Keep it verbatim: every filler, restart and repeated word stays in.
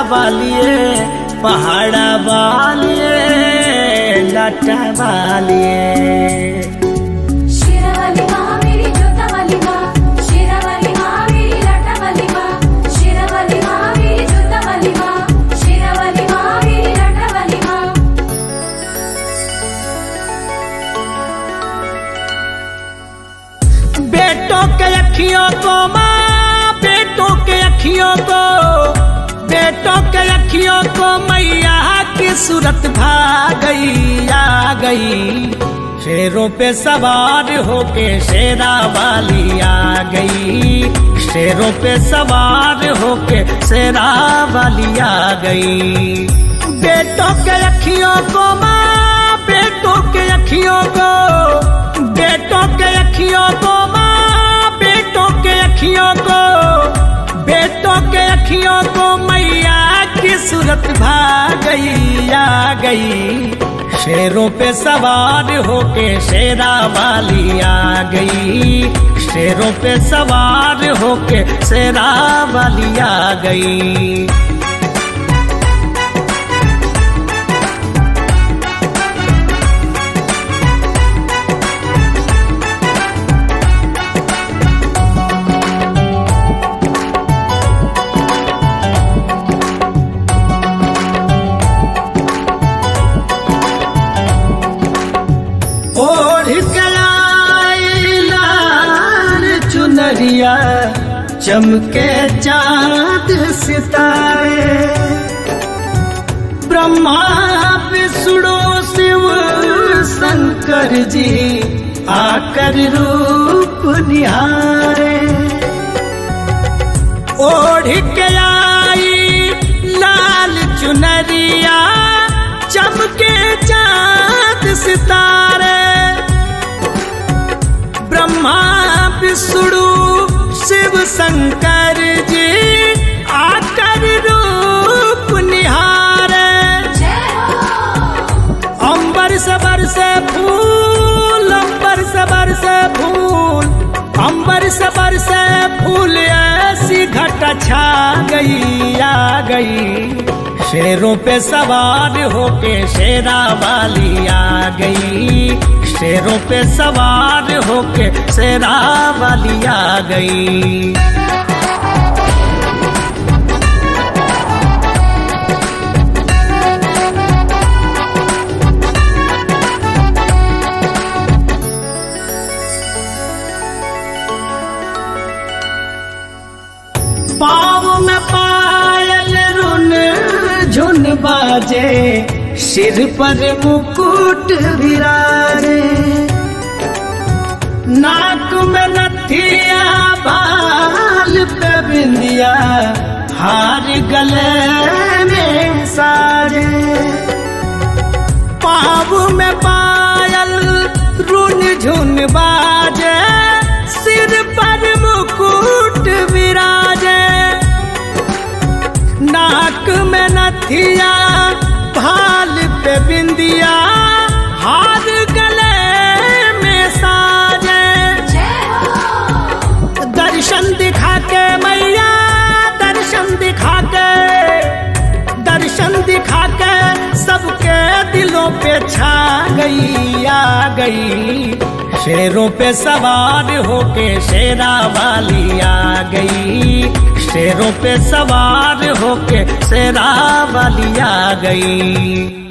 वालिए पहाड़ा वालिए लाटा वालिए। शेरावाली माँ मेरी जोता वाली माँ, शेरावाली माँ मेरी लाटा वाली माँ, शेरावाली माँ मेरी जोता वाली माँ, शेरावाली माँ मेरी लाटा वाली माँ। बेटों के अखियों को माँ, बेटों के अखियों को, बेटों के अखियों को मैया की सूरत भा गई आ गई। शेरों पे सवार होके शेरा वाली आ गई, शेरों पे सवार होके शेरा वाली आ गई। बेटों के अखियों को माँ, बेटों के अखियों को, बेटों के अखियों को माँ, बेटों के अखियों को, बेटों के अखियों को मैया की सूरत भा गई आ गई। शेरों पे सवार होके शेरा वाली आ गई, शेरों पे सवार होके शेरा वाली आ गई। चुनरिया चमके चाँद सितारे, ब्रह्मा विष्णु शिव शंकर जी आकर रूप निहारे। ओढ़ के आई लाल चुनरिया चमके चाँद सितारे, ब्रह्मा विष्णु शिव शंकर जी आकर रूप निहारे। अंबर से बरसे फूल, अंबर से बरसे फूल, अंबर से बरसे फूल, ऐसी घटा छा गई आ गई। शेरों पे सवार होके शेरा वाली आ गई, शेरों पे सवार होके शेरा वाली आ गई। पाँव में पायल रुन झुन बाजे, सिर पर मुकुट विराजे, नाक में नथिया बाल पे बिंदिया, हार गले में साजे। पाँव में पायल रुन झुन बाजे, सिर पर मुकुट विराजे, नाक में नथिया भाल पे बिंदिया, हार गले में साजे। दर्शन दिखा के मैया, दर्शन दिखा के, दर्शन दिखा के सबके दिलों पे छा गई आ गई। शेरों पे सवार होके शेरा वाली आ गई, शेरों पे सवार होके शेरा वाली आ गई।